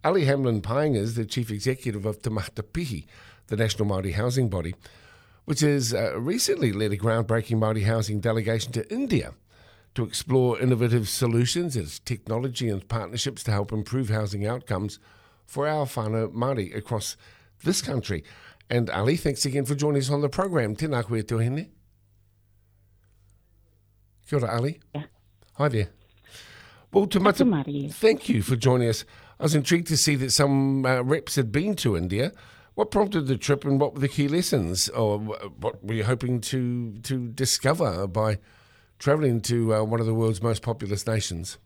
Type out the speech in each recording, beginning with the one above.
Ali Hamlin-Painga is the Chief Executive of Te Matapihi, the National Māori Housing Body, which has recently led a groundbreaking Māori housing delegation to India to explore innovative solutions as technology and partnerships to help improve housing outcomes for our whānau Māori across this country. And Ali, thanks again for joining us on the program. Tēnā koe tōhine. Kia ora, Ali. Yeah. Hi there. Well, thank you for joining us. I was intrigued to see that some reps had been to India. What prompted the trip and what were the key lessons, or what were you hoping to discover by travelling to one of the world's most populous nations?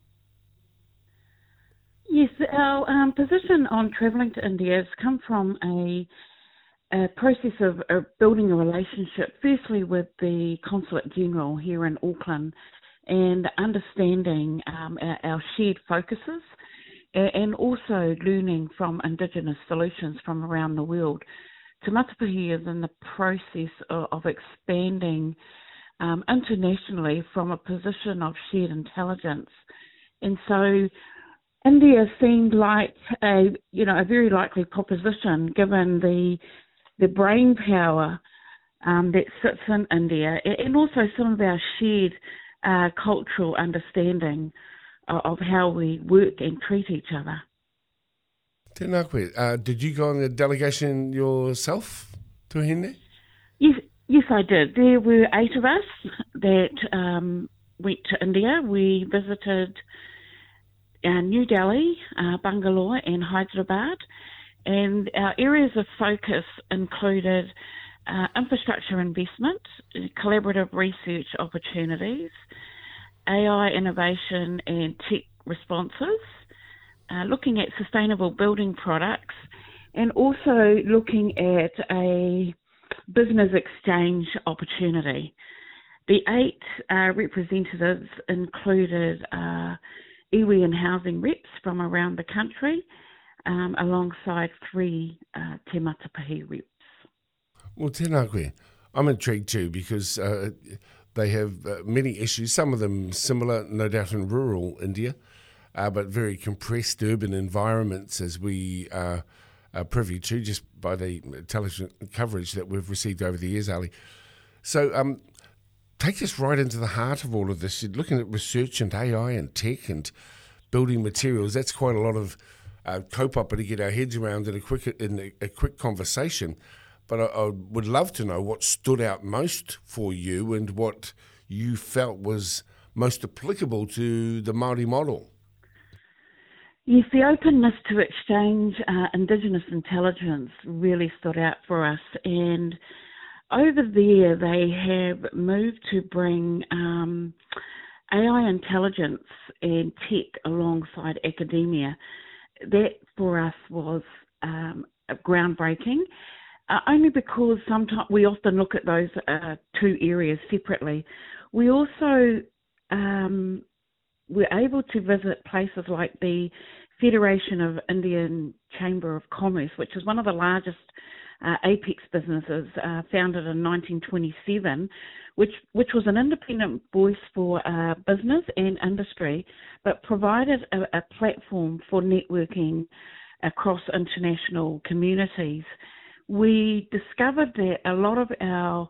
Yes, our position on travelling to India has come from a process of building a relationship, firstly with the Consulate General here in Auckland, and understanding our shared focuses, and also learning from Indigenous solutions from around the world. Te Matapihi is in the process of expanding internationally from a position of shared intelligence. And so India seemed like a very likely proposition given the brain power that sits in India, and also some of our shared cultural understanding of how we work and treat each other. Tēnā koe. Did you go on the delegation yourself, Tuhine? Yes, I did. There were 8 of us that went to India. We visited New Delhi, Bangalore and Hyderabad, and our areas of focus included infrastructure investment, collaborative research opportunities, AI innovation and tech responses, looking at sustainable building products, and also looking at a business exchange opportunity. The 8 representatives included iwi and housing reps from around the country, alongside 3 Te Matapihi reps. Well, tēnā koe. I'm intrigued too because they have many issues, some of them similar, no doubt, in rural India, but very compressed urban environments, as we are privy to just by the television coverage that we've received over the years, Ali. So take us right into the heart of all of this. You're looking at research and AI and tech and building materials. That's quite a lot of kaupapa to get our heads around in a quick conversation. But I would love to know what stood out most for you and what you felt was most applicable to the Māori model. Yes, the openness to exchange Indigenous intelligence really stood out for us. And over there, they have moved to bring AI intelligence and tech alongside academia. That for us was groundbreaking. Only because sometimes we often look at those 2 areas separately. We also were able to visit places like the Federation of Indian Chamber of Commerce, which is one of the largest apex businesses, founded in 1927, which was an independent voice for business and industry, but provided a platform for networking across international communities. We discovered that a lot of our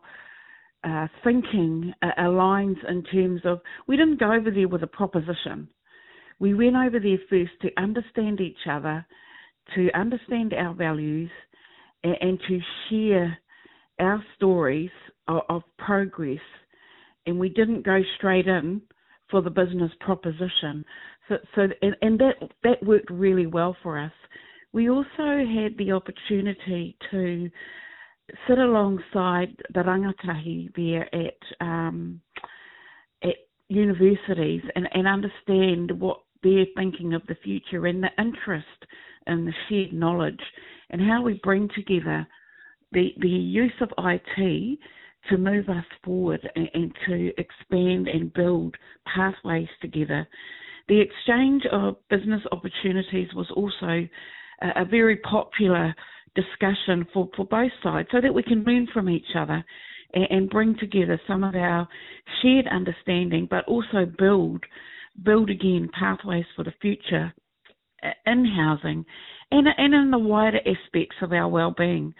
thinking aligns in terms of, we didn't go over there with a proposition. We went over there first to understand each other, to understand our values, and to share our stories of progress. And we didn't go straight in for the business proposition. And that worked really well for us. We also had the opportunity to sit alongside the rangatahi there at universities and understand what they're thinking of the future and the interest in the shared knowledge and how we bring together the use of IT to move us forward and to expand and build pathways together. The exchange of business opportunities was also a very popular discussion for both sides, so that we can learn from each other and bring together some of our shared understanding, but also build again pathways for the future in housing and in the wider aspects of our well-being.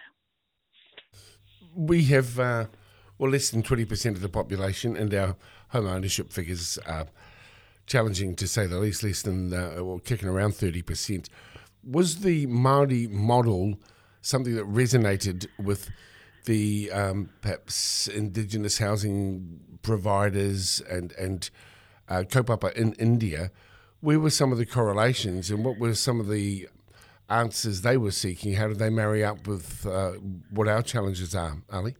We have, less than 20% of the population, and our home ownership figures are challenging to say the least, less than, kicking around 30%. Was the Māori model something that resonated with the perhaps Indigenous housing providers and kaupapa in India? Where were some of the correlations, and what were some of the answers they were seeking? How did they marry up with what our challenges are, Ali?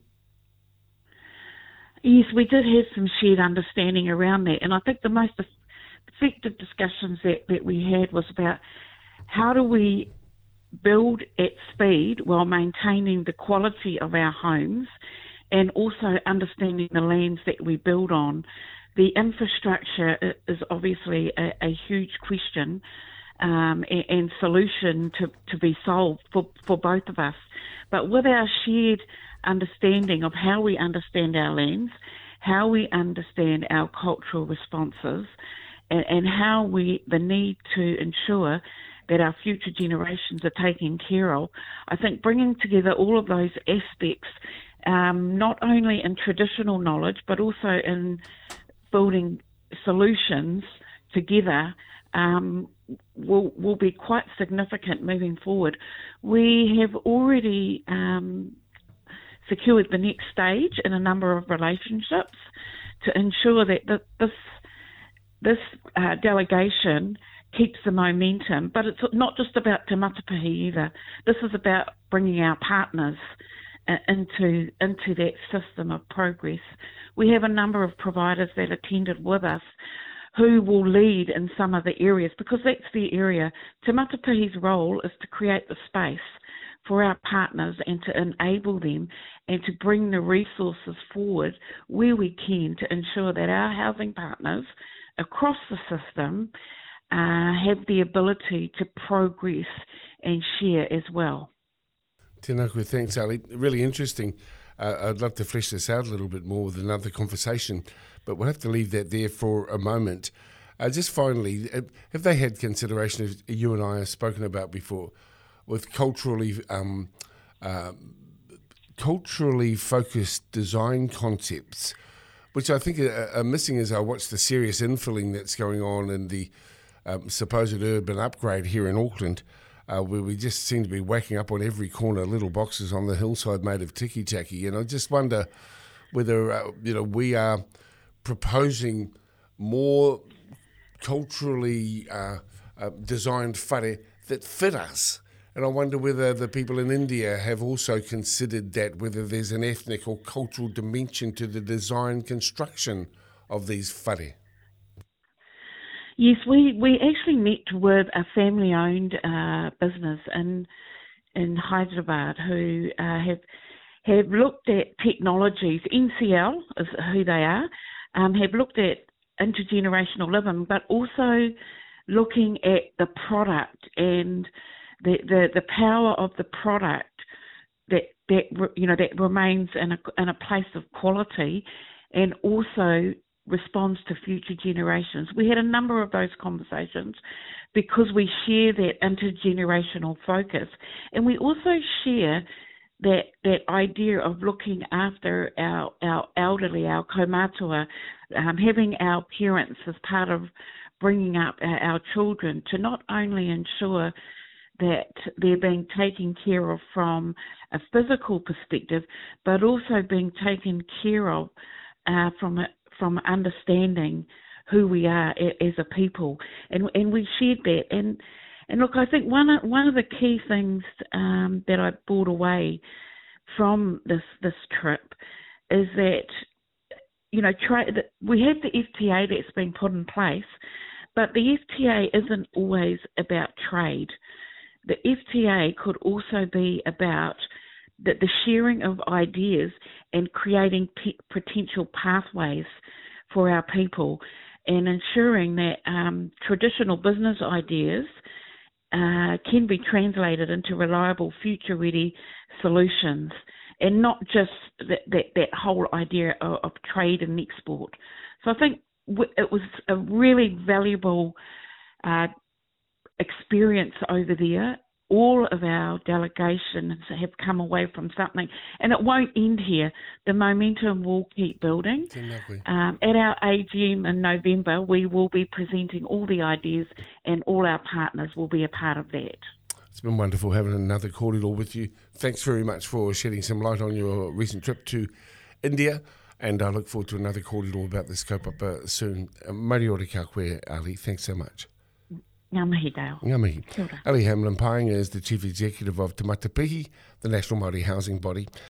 Yes, we did have some shared understanding around that, and I think the most effective discussions that we had was about how do we build at speed while maintaining the quality of our homes and also understanding the lands that we build on. The infrastructure is obviously a huge question and solution to be solved for both of us. But with our shared understanding of how we understand our lands, how we understand our cultural responses, and how the need to ensure that our future generations are taken care of, I think bringing together all of those aspects, not only in traditional knowledge, but also in building solutions together, will be quite significant moving forward. We have already secured the next stage in a number of relationships to ensure that this delegation keeps the momentum. But it's not just about Te Matapahi either. This is about bringing our partners into that system of progress. We have a number of providers that attended with us who will lead in some of the areas, because that's the area. Te Matapahi's role is to create the space for our partners and to enable them and to bring the resources forward where we can to ensure that our housing partners across the system have the ability to progress and share as well. Tēnā koe, thanks, Ali. Really interesting. I'd love to flesh this out a little bit more with another conversation, but we'll have to leave that there for a moment. Just finally, have they had consideration, as you and I have spoken about before, with culturally focused design concepts, which I think are missing as I watch the serious infilling that's going on in the supposed urban upgrade here in Auckland, where we just seem to be whacking up on every corner little boxes on the hillside made of tiki-taki. And I just wonder whether we are proposing more culturally designed whare that fit us. And I wonder whether the people in India have also considered that, whether there's an ethnic or cultural dimension to the design construction of these whare. Yes, we actually met with a family-owned business in Hyderabad who have looked at technologies. NCL is who they are. Have looked at intergenerational living, but also looking at the product and the power of the product that remains in a place of quality and also responds to future generations. We had a number of those conversations because we share that intergenerational focus, and we also share that idea of looking after our elderly, our kaumātua, having our parents as part of bringing up our children to not only ensure that they're being taken care of from a physical perspective, but also being taken care of from understanding who we are as a people, and we shared that. And look, I think one of the key things that I brought away from this trip is that we have the FTA that's been put in place, but the FTA isn't always about trade. The FTA could also be about the sharing of ideas and creating potential pathways for our people and ensuring that traditional business ideas can be translated into reliable future-ready solutions and not just that whole idea of trade and export. So I think it was a really valuable experience over there. All of our delegations have come away from something, and it won't end here. The momentum will keep building. At our AGM in November, we will be presenting all the ideas, and all our partners will be a part of that. It's been wonderful having another kōrero with you. Thanks very much for shedding some light on your recent trip to India, and I look forward to another kōrero about this kaupapa soon. Mauri ora ka koe, Ali. Thanks so much. Ngā mihi, Dale. Ngā mihi. Kia ora. Ali Hamlin-Painga is the Chief Executive of Te Matapihi, the National Māori Housing Body.